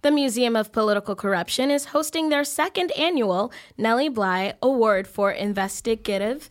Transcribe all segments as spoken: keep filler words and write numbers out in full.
The Museum of Political Corruption is hosting their second annual Nellie Bly Award for Investigative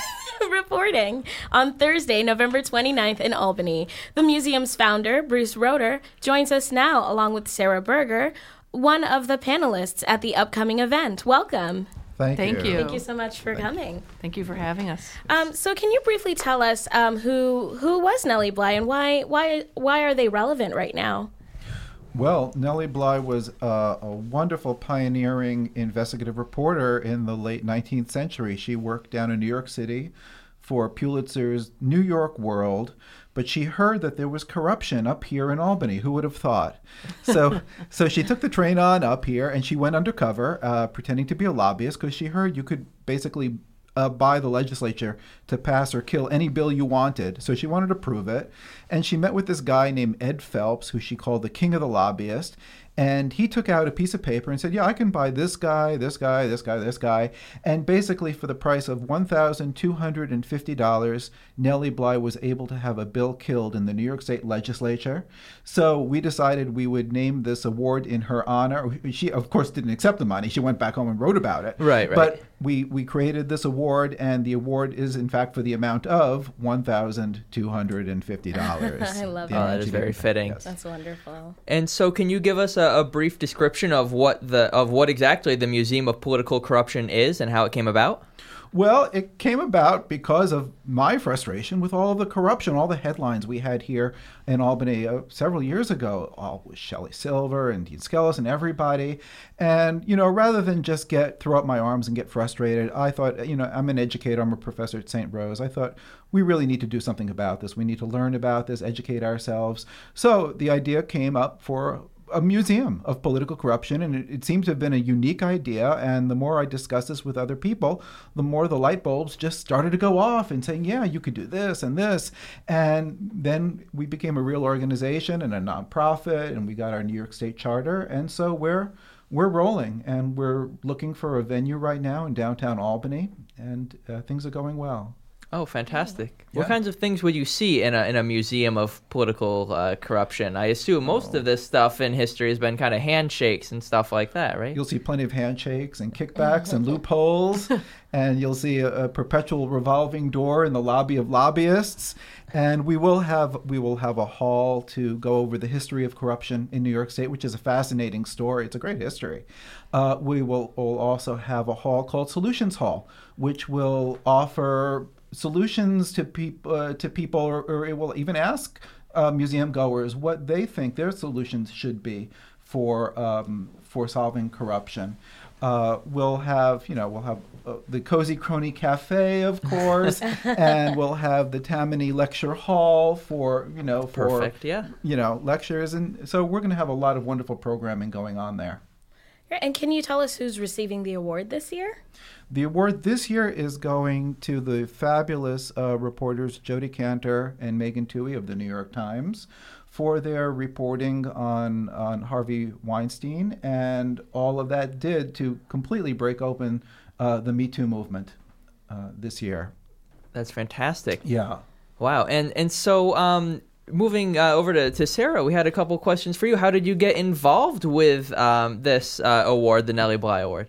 Reporting on Thursday, November twenty-ninth in Albany. The museum's founder, Bruce Roeder, joins us now along with Sarah Berger, one of the panelists at the upcoming event. Welcome. Thank, Thank you. you. Thank you so much for Thank coming. you. Thank you for having us. Um, so can you briefly tell us um, who who was Nellie Bly and why why why are they relevant right now? Well, Nellie Bly was uh, a wonderful pioneering investigative reporter in the late nineteenth century. She worked down in New York City for Pulitzer's New York World, but she heard that there was corruption up here in Albany. Who would have thought? So so she took the train on up here, and she went undercover, uh, pretending to be a lobbyist, because she heard you could basically uh, buy the legislature to pass or kill any bill you wanted. So she wanted to prove it. And she met with this guy named Ed Phelps, who she called the king of the lobbyists. And he took out a piece of paper and said, yeah, I can buy this guy, this guy, this guy, this guy. And basically for the price of one thousand two hundred fifty dollars, Nellie Bly was able to have a bill killed in the New York State legislature. So we decided we would name this award in her honor. She, of course, didn't accept the money. She went back home and wrote about it. Right, right. But we, we created this award, and the award is, in fact, for the amount of one thousand two hundred fifty dollars. I love The that. Oh, amount that is she very gave. fitting. Yes. That's wonderful. And so, can you give us a, a brief description of what the of what exactly the Museum of Political Corruption is and how it came about? Well, it came about because of my frustration with all of the corruption, all the headlines we had here in Albany uh, several years ago, all with Shelley Silver and Dean Skelos and everybody. And, you know, rather than just get throw up my arms and get frustrated, I thought, you know, I'm an educator, I'm a professor at Saint Rose. I thought we really need to do something about this. We need to learn about this, educate ourselves. So the idea came up for a museum of political corruption, and it, it seemed to have been a unique idea. And the more I discussed this with other people, the more the light bulbs just started to go off and saying, yeah, you could do this and this. And then we became a real organization and a nonprofit, and we got our New York State charter. And so we're we're rolling, and we're looking for a venue right now in downtown Albany, and uh, things are going well. Oh, fantastic! Yeah. What kinds of things would you see in a in a museum of political uh, corruption? I assume most Oh. of this stuff in history has been kind of handshakes and stuff like that, right? You'll see plenty of handshakes and kickbacks and loopholes, and you'll see a, a perpetual revolving door in the lobby of lobbyists. And we will have we will have a hall to go over the history of corruption in New York State, which is a fascinating story. It's a great history. Uh, we will will also have a hall called Solutions Hall, which will offer solutions to people uh, to people, or, or it will even ask uh, museum goers what they think their solutions should be for um, for solving corruption. Uh, we'll have, you know, we'll have uh, the Cozy Crony Cafe, of course, and we'll have the Tammany Lecture Hall for, you know, for Perfect, yeah. you know, lectures, and so we're going to have a lot of wonderful programming going on there. And can you tell us who's receiving the award this year? The award this year is going to the fabulous uh, reporters Jody Cantor and Megan Twohey of the New York Times for their reporting on, on Harvey Weinstein, and all of that did to completely break open uh, the Me Too movement uh, this year. That's fantastic. Yeah. Wow. And and so um, moving uh, over to, to Sarah, we had a couple questions for you. How did you get involved with um, this uh, award, the Nellie Bly Award?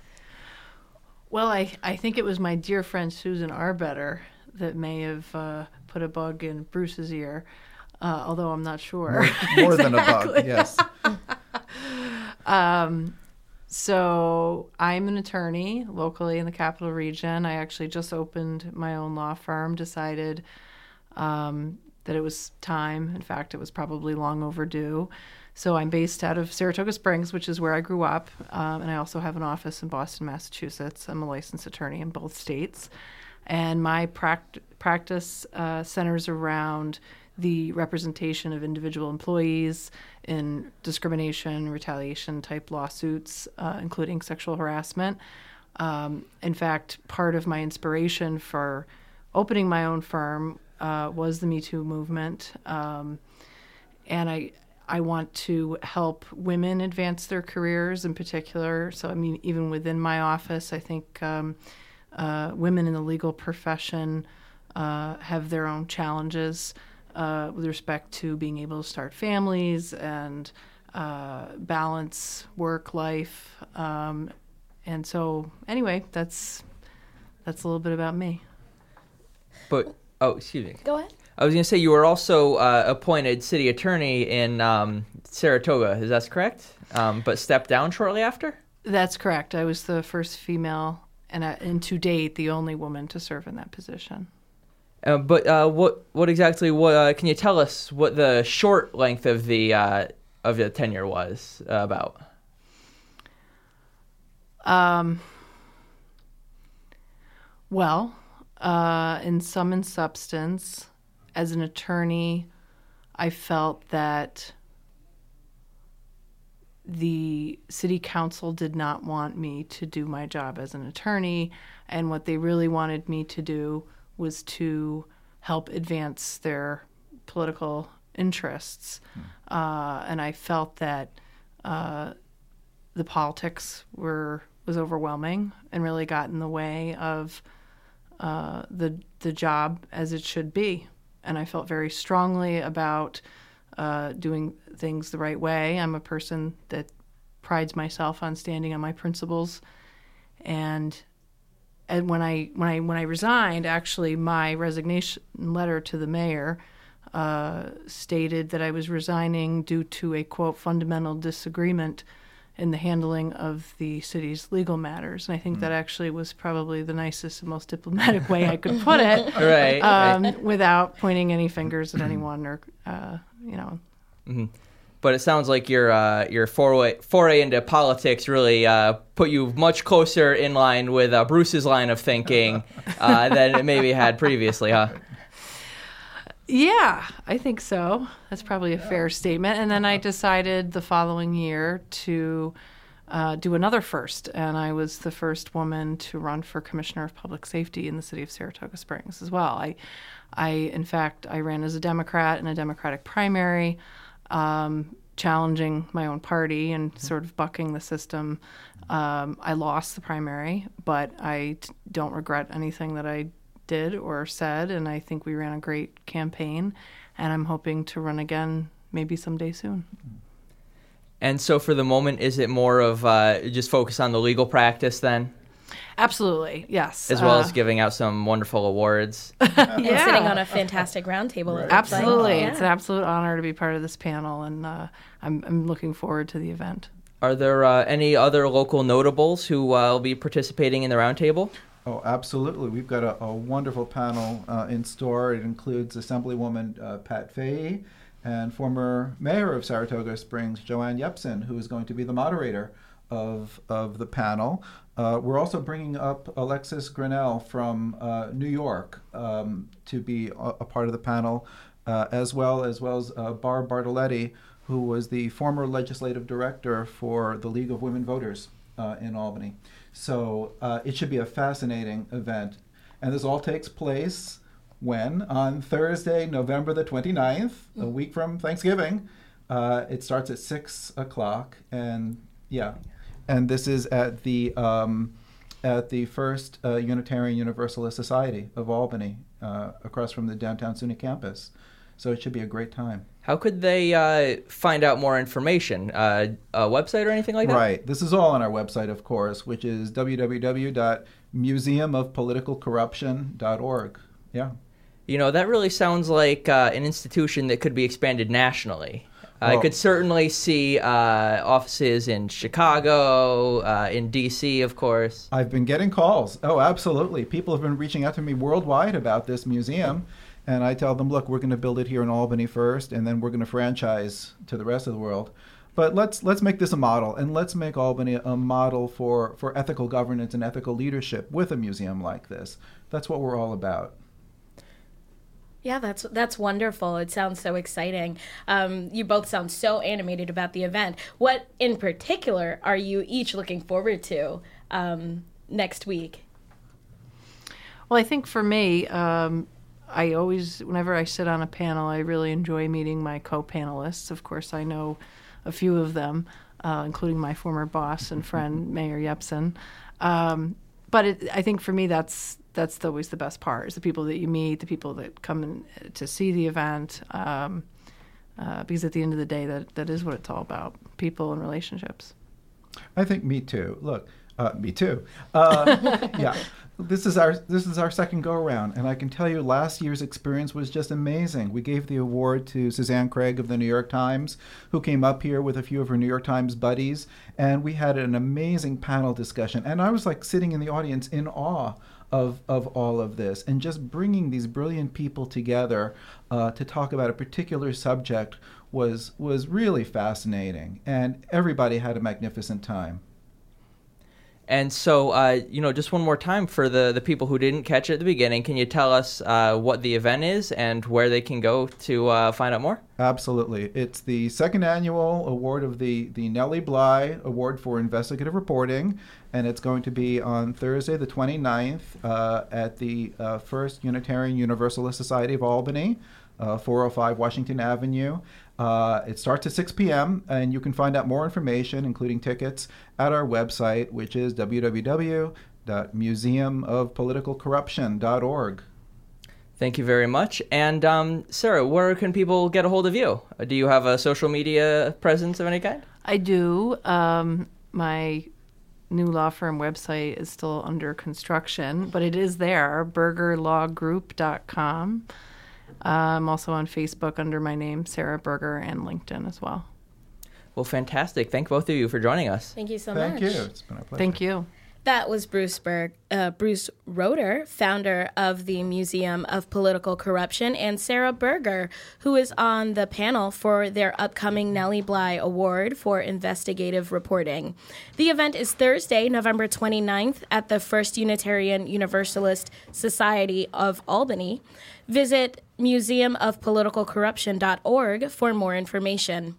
Well, I, I think it was my dear friend Susan Arbetter that may have uh, put a bug in Bruce's ear, uh, although I'm not sure. More, more than a bug, yes. Um, so I'm an attorney locally in the Capital Region. I actually just opened my own law firm, decided um, that it was time. In fact, it was probably long overdue. So I'm based out of Saratoga Springs, which is where I grew up, um, and I also have an office in Boston, Massachusetts. I'm a licensed attorney in both states. And my pract- practice uh, centers around the representation of individual employees in discrimination, retaliation type lawsuits, uh, including sexual harassment. Um, in fact, part of my inspiration for opening my own firm uh, was the Me Too movement. Um, and I I want to help women advance their careers in particular. So, I mean, even within my office, I think um, uh, women in the legal profession uh, have their own challenges uh, with respect to being able to start families and uh, balance work life, um, and so anyway, that's that's a little bit about me. But oh, excuse me. Go ahead. I was going to say you were also uh, appointed city attorney in um, Saratoga. Is that correct? Um, but stepped down shortly after? That's correct. I was the first female, and, uh, and to date, the only woman to serve in that position. Uh, but uh, what what exactly? What uh, can you tell us? What the short length of the uh, of the tenure was uh, about? Um. Well, uh, in sum and substance, as an attorney, I felt that the city council did not want me to do my job as an attorney, and what they really wanted me to do was to help advance their political interests. Mm. Uh, and I felt that uh, the politics were was overwhelming and really got in the way of uh, the the job as it should be. And I felt very strongly about uh, doing things the right way. I'm a person that prides myself on standing on my principles, and and when I when I when I resigned, actually, my resignation letter to the mayor uh, stated that I was resigning due to a quote fundamental disagreement in the handling of the city's legal matters. And I think mm. that actually was probably the nicest and most diplomatic way I could put it, right, um, right. without pointing any fingers at anyone or, uh, you know. Mm-hmm. But it sounds like your uh, your foray, foray into politics really uh, put you much closer in line with uh, Bruce's line of thinking uh, than it maybe had previously, huh? Yeah, I think so. That's probably a fair statement. And then I decided the following year to uh, do another first, and I was the first woman to run for Commissioner of Public Safety in the city of Saratoga Springs as well. I, I in fact, I ran as a Democrat in a Democratic primary, um, challenging my own party and sort of bucking the system. Um, I lost the primary, but I t- don't regret anything that I did or said, and I think we ran a great campaign, and I'm hoping to run again maybe someday soon. And so for the moment, is it more of uh, just focus on the legal practice then? Absolutely, yes. As well uh, as giving out some wonderful awards. yeah. And sitting on a fantastic roundtable. Right. Absolutely. Like. Yeah. It's an absolute honor to be part of this panel, and uh, I'm, I'm looking forward to the event. Are there uh, any other local notables who uh, will be participating in the roundtable? Oh, absolutely. We've got a, a wonderful panel uh, in store. It includes Assemblywoman uh, Pat Fahey and former Mayor of Saratoga Springs, Joanne Yepsen, who is going to be the moderator of, of the panel. Uh, we're also bringing up Alexis Grinnell from uh, New York um, to be a, a part of the panel, uh, as well as well as uh, Barb Bartoletti, who was the former legislative director for the League of Women Voters uh, in Albany. So uh, it should be a fascinating event. And this all takes place when? On Thursday, November the twenty-ninth, a week from Thanksgiving. Uh, it starts at six o'clock. And yeah, and this is at the um, at the First uh, Unitarian Universalist Society of Albany, uh, across from the downtown SUNY campus. So it should be a great time. How could they uh, find out more information? Uh, a website or anything like that? Right. This is all on our website, of course, which is w w w dot museum of political corruption dot org. Yeah. You know, that really sounds like uh, an institution that could be expanded nationally. Uh, Well- I could certainly see uh, offices in Chicago, uh, in D C, of course. I've been getting calls. Oh, absolutely. People have been reaching out to me worldwide about this museum. And I tell them, look, we're going to build it here in Albany first, and then we're going to franchise to the rest of the world. But let's let's make this a model, and let's make Albany a model for, for ethical governance and ethical leadership with a museum like this. That's what we're all about. Yeah, that's that's wonderful. It sounds so exciting. Um, you both sound so animated about the event. What in particular are you each looking forward to um, next week? Well, I think for me, um, I always, whenever I sit on a panel, I really enjoy meeting my co-panelists. Of course, I know a few of them, uh, including my former boss and friend, Mayor Yepsen. Um, but it, I think for me, that's that's always the best part, is the people that you meet, the people that come in to see the event. Um, uh, because at the end of the day, that, that is what it's all about, people and relationships. I think me too. Look, uh, me too. Uh, yeah, this is our this is our second go around, and I can tell you, last year's experience was just amazing. We gave the award to Suzanne Craig of the New York Times, who came up here with a few of her New York Times buddies, and we had an amazing panel discussion. And I was like sitting in the audience in awe of of all of this, and just bringing these brilliant people together uh, to talk about a particular subject was was really fascinating, and everybody had a magnificent time. And so, uh, you know, just one more time for the, the people who didn't catch it at the beginning, can you tell us uh, what the event is and where they can go to uh, find out more? Absolutely. It's the second annual award of the, the Nellie Bly Award for Investigative Reporting, and it's going to be on Thursday the twenty-ninth uh, at the uh, First Unitarian Universalist Society of Albany, uh, four oh five Washington Avenue. Uh, it starts at six p.m., and you can find out more information, including tickets, at our website, which is w w w dot museum of political corruption dot org. Thank you very much. And um, Sarah, where can people get a hold of you? Do you have a social media presence of any kind? I do. Um, my new law firm website is still under construction, but it is there, burger law group dot com. Uh, I'm also on Facebook under my name, Sarah Berger, and LinkedIn as well. Well, fantastic. Thank both of you for joining us. Thank you so Thank much. you. It's been a pleasure. Thank you. That was Bruce Berg, uh, Bruce Roeder, founder of the Museum of Political Corruption, and Sarah Berger, who is on the panel for their upcoming Nellie Bly Award for Investigative Reporting. The event is Thursday, November twenty-ninth at the First Unitarian Universalist Society of Albany. Visit museum of political corruption dot org for more information.